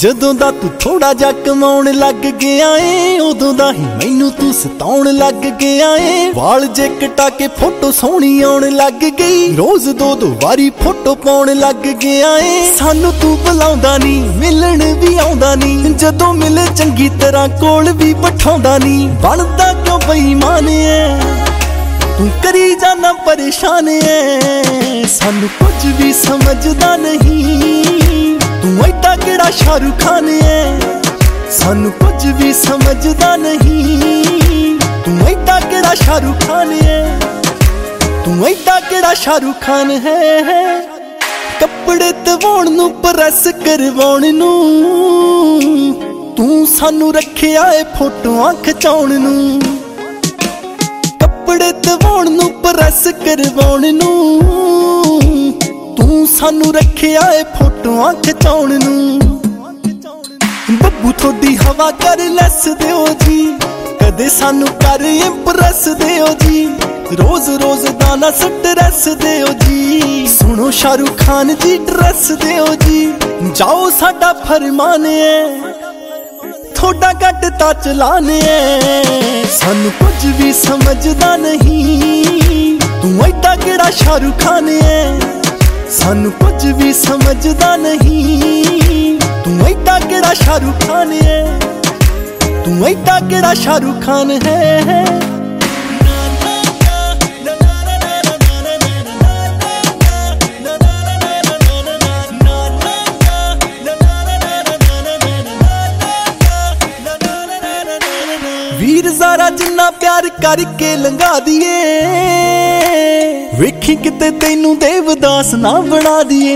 ਜਦੋਂ ਦਾ ਤੂੰ ਥੋੜਾ ਜਿਹਾ ਕਮਾਉਣ ਲੱਗ ਗਿਆ ਏ, ਉਦੋਂ ਦਾ ਹੀ ਮੈਨੂੰ ਤੂੰ ਸਤਾਉਣ ਲੱਗ ਗਿਆ ਏ। ਵਾਲ ਜੇ ਕਟਾ ਕੇ ਫੋਟੋ ਸੋਹਣੀ ਆਉਣ ਲੱਗ ਗਈ, ਰੋਜ਼ ਦੋ ਵਾਰੀ ਫੋਟੋ ਪਾਉਣ ਲੱਗ ਗਿਆ ਏ। ਸਾਨੂੰ ਤੂੰ ਬੁਲਾਉਂਦਾ ਨਹੀਂ, ਮਿਲਣ ਵੀ ਆਉਂਦਾ ਨਹੀਂ, ਜਦੋਂ ਮਿਲੇ ਚੰਗੀ ਤਰ੍ਹਾਂ ਕੋਲ ਵੀ ਬਿਠਾਉਂਦਾ ਨਹੀਂ। ਬਣਦਾ ਕਿਉਂ ਬੇਈਮਾਨ ਏ, ਤੂੰ ਕਰੀ ਜਾਨਾ ਪਰੇਸ਼ਾਨ ਏ। ਸਾਨੂੰ ਕੁਝ ਵੀ ਸਮਝਦਾ ਨਹੀਂ, ਤੂੰ ਐਡਾ ਕਿਹੜਾ ਸ਼ਾਹਰੁਖ ਖਾਨ ਏ। ਸਾਨੂੰ ਕੁਝ ਵੀ ਸਮਝਦਾ ਨਹੀਂ, ਤੂੰ ਐਡਾ ਕਿਹੜਾ ਸ਼ਾਹਰੁਖ ਖਾਨ ਏ। ਤੂੰ ਐਡਾ ਕਿਹੜਾ ਸ਼ਾਹਰੁਖ ਖਾਨ ਹੈ। ਕੱਪੜੇ ਧਵਾਉਣ ਨੂੰ, ਪ੍ਰੈਸ ਕਰਵਾਉਣ ਨੂੰ, ਤੂੰ ਸਾਨੂੰ ਰੱਖਿਆ ਏ ਫੋਟੋਆਂ ਖਿਚਾਉਣ ਨੂੰ। ਕੱਪੜੇ ਧਵਾਉਣ ਨੂੰ, ਪ੍ਰੈਸ ਕਰਵਾਉਣ ਨੂੰ, ਤੂੰ ਸਾਨੂੰ ਰੱਖਿਆ ਏ ਫੋਟੋਆਂ ਖਿਚਾਉਣ ਨੂੰ। ਬੱਬੂ ਥੋਡੀ ਹਵਾ ਕਰ ਲੈਸ ਦਿਓ ਜੀ, ਕਦੇ ਸਾਨੂੰ ਕਰ ਇੰਪ੍ਰੈਸ ਦਿਓ ਜੀ। ਰੋਜ਼ ਰੋਜ਼ ਦਾ ਨਾ ਸਟ੍ਰੈਸ ਦਿਓ ਜੀ। ਸੁਣੋ ਸ਼ਾਹਰੁਖ ਖਾਨ ਜੀ ਡਰੈਸ ਦਿਓ ਜੀ, ਜਾਓ ਸਾਡਾ ਫਰਮਾਨ ਏ, ਥੋੜਾ ਘੱਟ ਤਾਂ ਚਲਾਨ ਏ। ਸਾਨੂੰ ਕੁਝ ਵੀ ਸਮਝਦਾ ਨਹੀਂ, ਤੂੰ ਐਡਾ ਕਿਹੜਾ ਸ਼ਾਹਰੁਖ ਖਾਨ ਏ। ਸਾਨੂੰ ਕੁਝ ਵੀ ਸਮਝਦਾ ਨਹੀਂ, ਤੂੰ ਐਡਾ ਕਿਹੜਾ ਸ਼ਾਹਰੁਖ ਖਾਨ ਏ। ਤੂੰ ਐਡਾ ਕਿਹੜਾ ਸ਼ਾਹਰੁਖ ਖਾਨ ਹੈ। ਵੀਰ ਜ਼ਾਰਾ ਜਿੰਨਾ ਪਿਆਰ ਕਰਕੇ ਲੰਘਾ ਦੀਏ, ਵੇਖੀ ਕਿਤੇ ਤੈਨੂੰ ਦੇਵਦਾਸ ਨਾ ਬਣਾ ਦੀਏ।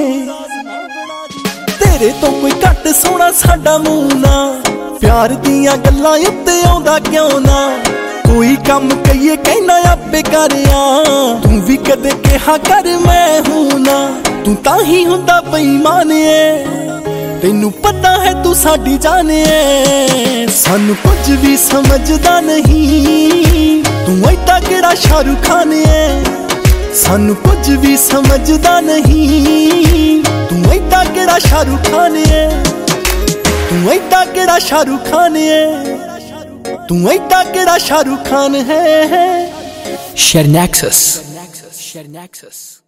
ਤੇਰੇ ਤੋਂ ਕੋਈ ਘੱਟ ਸੋਹਣਾ ਸਾਡਾ ਮੂੰਹ ਨਾ, ਪਿਆਰ ਦੀਆਂ ਗੱਲਾਂ ਉੱਤੇ ਆਉਂਦਾ ਕਿਉਂ ਨਾ। ਕੋਈ ਕੰਮ ਕਹੀਏ ਕਹਿਣਾ ਆਪੇ ਕਰਿਆ, ਤੂੰ ਵੀ ਕਦੇ ਕਿਹਾ ਕਰ ਮੈਂ ਹੂੰ ਨਾ। ਤੂੰ ਤਾਂ ਹੀ ਹੁੰਦਾ ਬੇਈਮਾਨ ਏ, ਤੈਨੂੰ ਪਤਾ ਹੈ ਤੂੰ ਸਾਡੀ ਜਾਨ ਏ। ਸਾਨੂੰ ਕੁਝ ਵੀ ਸਮਝਦਾ ਨਹੀਂ, ਤੂੰ ਐਡਾ ਕਿਹੜਾ ਸ਼ਾਹਰੁਖ ਖਾਨ ਏ। ਸਾਨੂੰ ਕੁਝ ਵੀ ਸਮਝਦਾ ਨਹੀਂ, ਤੂੰ ਐਡਾ ਕਿਹੜਾ ਸ਼ਾਹਰੁਖ ਖਾਨ ਏ। ਤੂੰ ਐਡਾ ਕਿਹੜਾ ਸ਼ਾਹਰੁਖ ਖਾਨ ਏ। ਤੂੰ ਐਡਾ ਕਿਹੜਾ ਸ਼ਾਹਰੁਖ ਖਾਨ ਹੈ। Share Nexus.